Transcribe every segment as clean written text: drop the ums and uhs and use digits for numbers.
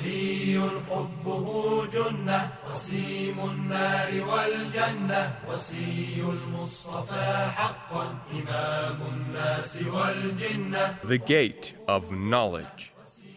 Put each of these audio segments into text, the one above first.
علي حبه جنة قسيم النار والجنة وصي المصطفى حقا إمام الناس والجنة. The Gate of Knowledge.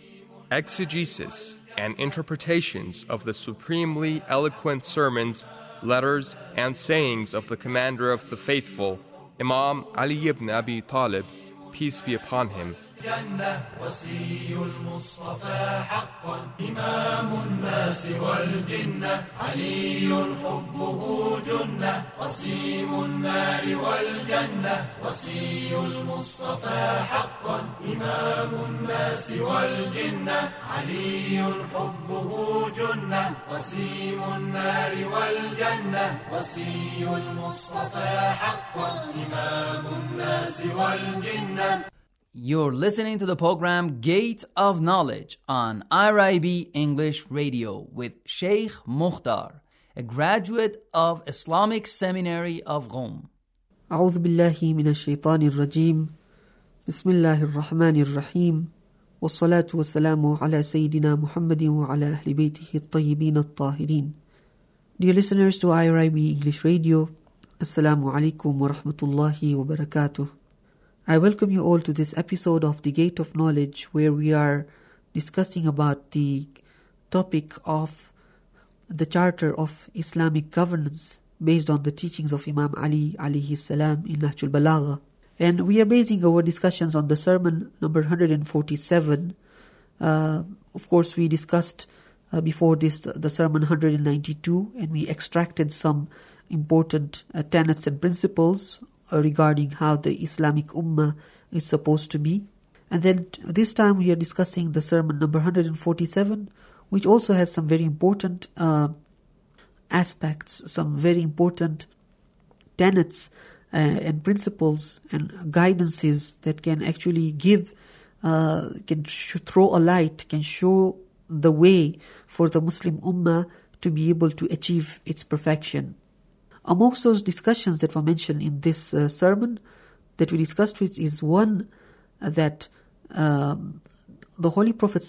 Exegesis and interpretations of the supremely eloquent sermons, letters, and sayings of the Commander of the Faithful, Imam Ali ibn Abi Talib, peace be upon him. جنة وصي المصطفى حقا إمام الناس والجنة علي حبه جنة قسيم النار والجنة وصي المصطفى حقا إمام الناس والجنة علي حبه جنة قسيم النار والجنة وصي المصطفى حقا إمام الناس والجنة. You're listening to the program Gate of Knowledge on IRIB English Radio with Sheikh Mukhtar, a graduate of Islamic Seminary of Qom. أعوذ بالله من الشيطان الرجيم بسم الله الرحمن الرحيم والصلاة والسلام على سيدنا محمد وعلى أهل بيته الطيبين الطاهرين. Dear listeners to IRIB English Radio, Assalamu alaikum wa rahmatullahi wa barakatuh. I welcome you all to this episode of The Gate of Knowledge, where we are discussing about the topic of the Charter of Islamic Governance based on the teachings of Imam Ali alayhi salam in Nahjul Balagha. And we are basing our discussions on the sermon number 147. Of course, we discussed before this the sermon 192, and we extracted some important tenets and principles regarding how the Islamic Ummah is supposed to be. And then this time we are discussing the sermon number 147, which also has some very important aspects, some very important tenets and principles and guidances that can actually give, can throw a light, can show the way for the Muslim Ummah to be able to achieve its perfection. Amongst those discussions that were mentioned in this sermon that we discussed with is one that the Holy Prophet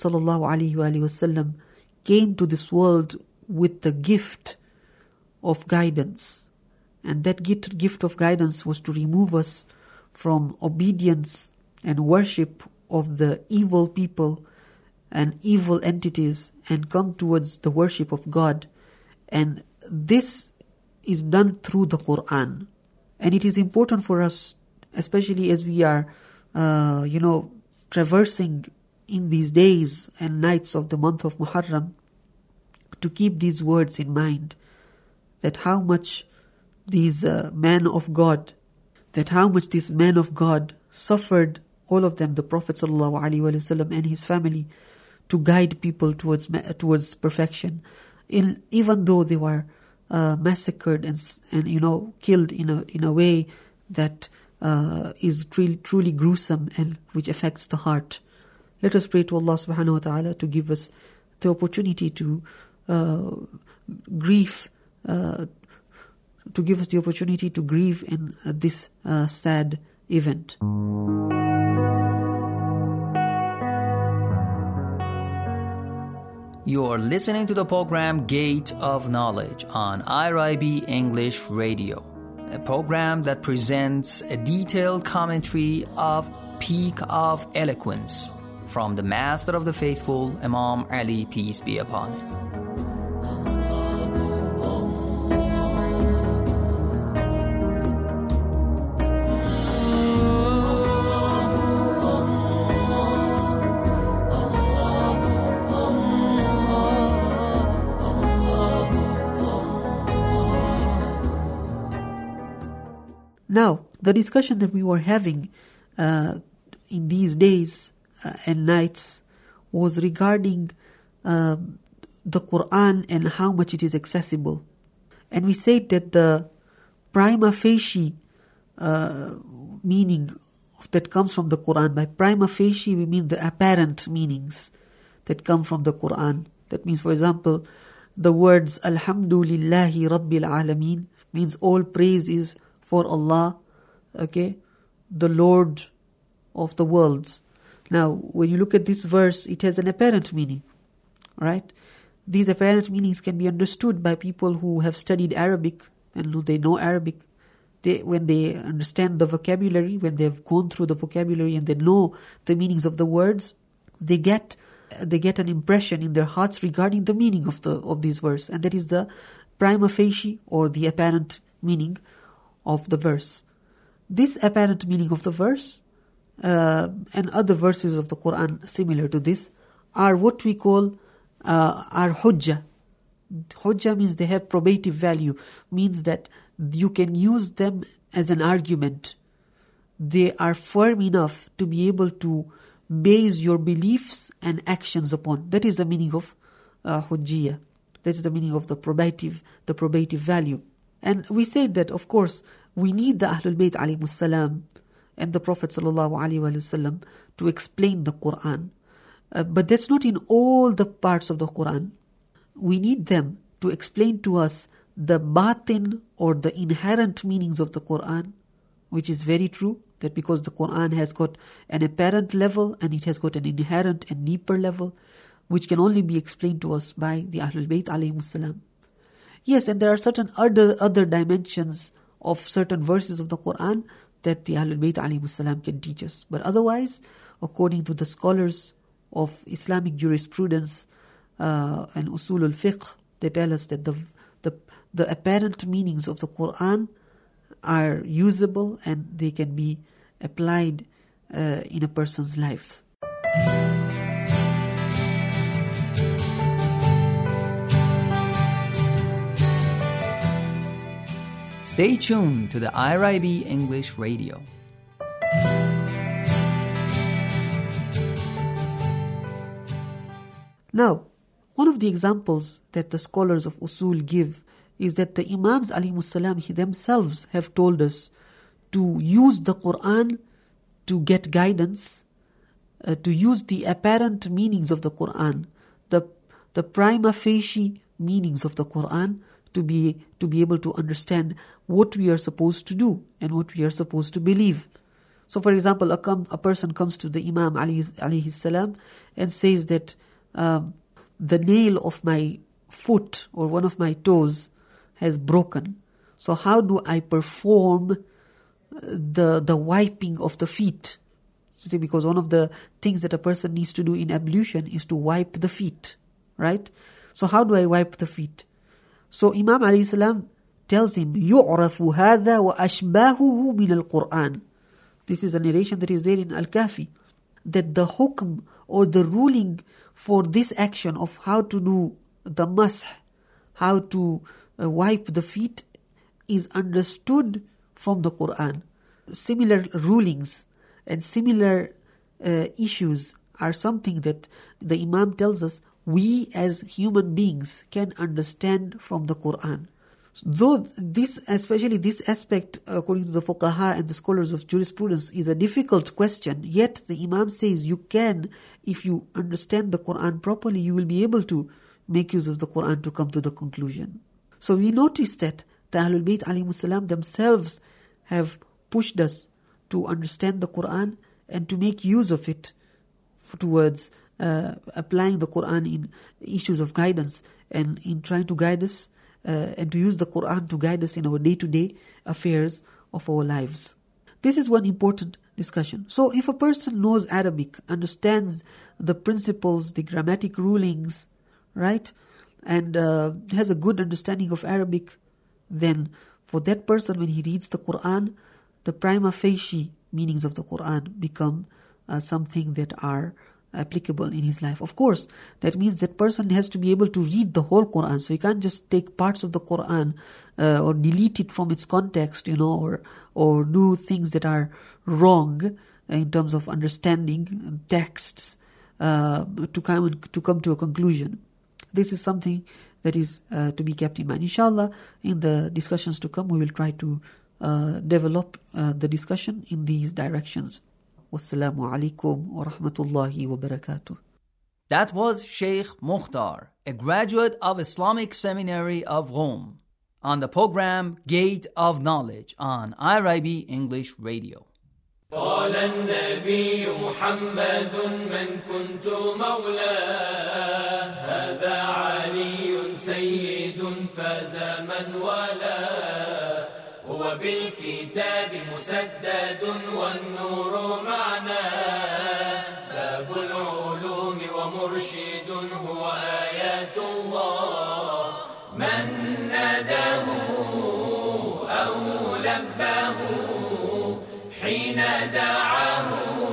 ﷺ came to this world with the gift of guidance. And that gift of guidance was to remove us from obedience and worship of the evil people and evil entities and come towards the worship of God. And this is done through the Quran. And it is important for us, especially as we are, traversing in these days and nights of the month of Muharram, to keep these words in mind, that how much these men of God suffered, all of them, the Prophet ﷺ and his family, to guide people towards perfection, even though they were massacred and killed in a way that is truly gruesome and which affects the heart. Let us pray to Allah subhanahu wa ta'ala to give us the opportunity to grieve in this sad event. You are listening to the program Gate of Knowledge on IRIB English Radio, a program that presents a detailed commentary of Peak of Eloquence from the Master of the Faithful, Imam Ali, peace be upon him. Now, the discussion that we were having in these days and nights was regarding the Quran and how much it is accessible. And we said that the prima facie meaning that comes from the Quran, by prima facie we mean the apparent meanings that come from the Quran. That means, for example, the words Alhamdulillahi Rabbil Alameen means all praise is for Allah, okay, the Lord of the worlds. Now, when you look at this verse, it has an apparent meaning, right? These apparent meanings can be understood by people who have studied Arabic and they know Arabic. When they understand the vocabulary, when they've gone through the vocabulary and they know the meanings of the words, they get an impression in their hearts regarding the meaning of these verses, and that is the prima facie or the apparent meaning of the verse. This apparent meaning of the verse and other verses of the Quran similar to this are what we call are hujjah. Hujjah means they have probative value, means that you can use them as an argument. They are firm enough to be able to base your beliefs and actions upon. That is the meaning of hujjiyah. That is the meaning of the probative value. And we said that, of course, we need the Ahlul Bayt alayhimus salam and the Prophet sallallahu alaihi wasallam to explain the Quran. But that's not in all the parts of the Quran. We need them to explain to us the batin or the inherent meanings of the Quran, which is very true, that because the Quran has got an apparent level and it has got an inherent and deeper level, which can only be explained to us by the Ahlul Bayt alayhimus salam. Yes, and there are certain other dimensions of certain verses of the Quran that the Ahlul Bayt alayhimus salam can teach us. But otherwise, according to the scholars of Islamic jurisprudence and usul al-fiqh, they tell us that the apparent meanings of the Quran are usable and they can be applied in a person's life. Stay tuned to the IRIB English Radio. Now, one of the examples that the scholars of usul give is that the Imams alayhimus salam themselves have told us to use the Quran to get guidance, to use the apparent meanings of the Quran, the prima facie meanings of the Quran to be able to understand what we are supposed to do and what we are supposed to believe. So, for example, a person comes to the Imam alayhi salam and says that the nail of my foot or one of my toes has broken. So how do I perform the wiping of the feet? See, because one of the things that a person needs to do in ablution is to wipe the feet, right? So how do I wipe the feet? So Imam alayhi salam tells him, يُعْرَفُ هَذَا وَأَشْبَاهُهُ مِنَ الْقُرْآنِ. This is a narration that is there in Al-Kafi, that the hukm or the ruling for this action of how to do the mash, how to wipe the feet, is understood from the Quran. Similar rulings and similar issues are something that the Imam tells us we as human beings can understand from the Quran. Though especially this aspect, according to the fuqaha and the scholars of jurisprudence, is a difficult question, yet the Imam says you can, if you understand the Quran properly, you will be able to make use of the Quran to come to the conclusion. So we notice that the Ahlul Bayt alayhimus salam themselves have pushed us to understand the Quran and to make use of it towards applying the Quran in issues of guidance and in trying to guide us and to use the Quran to guide us in our day-to-day affairs of our lives. This is one important discussion. So if a person knows Arabic, understands the principles, the grammatic rulings, right, and has a good understanding of Arabic, then for that person, when he reads the Quran, the prima facie meanings of the Quran become something that are applicable in his life. Of course, that means that person has to be able to read the whole Quran. So he can't just take parts of the Quran or delete it from its context, or do things that are wrong in terms of understanding texts to come to a conclusion. This is something that is to be kept in mind. Inshallah, in the discussions to come, we will try to develop the discussion in these directions. Wassalamu alaikum wa rahmatullahi wa barakatuh. That was Sheikh Mukhtar, a graduate of Islamic Seminary of Rome, on the program Gate of Knowledge on IRIB English Radio. قال النبي محمد من كنت مولاه فاز من ولا. هو بالكتاب مسدد والنور معناه، باب العلوم ومرشد هو آيات الله. من ناداه أو لباه حين دعاه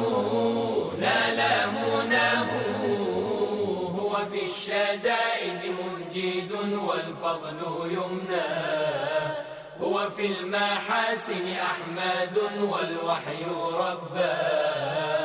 نال مناه. هو في الشدائد منجد والفضل يمناه. هو في المحاسن أحمد والوحي رباه.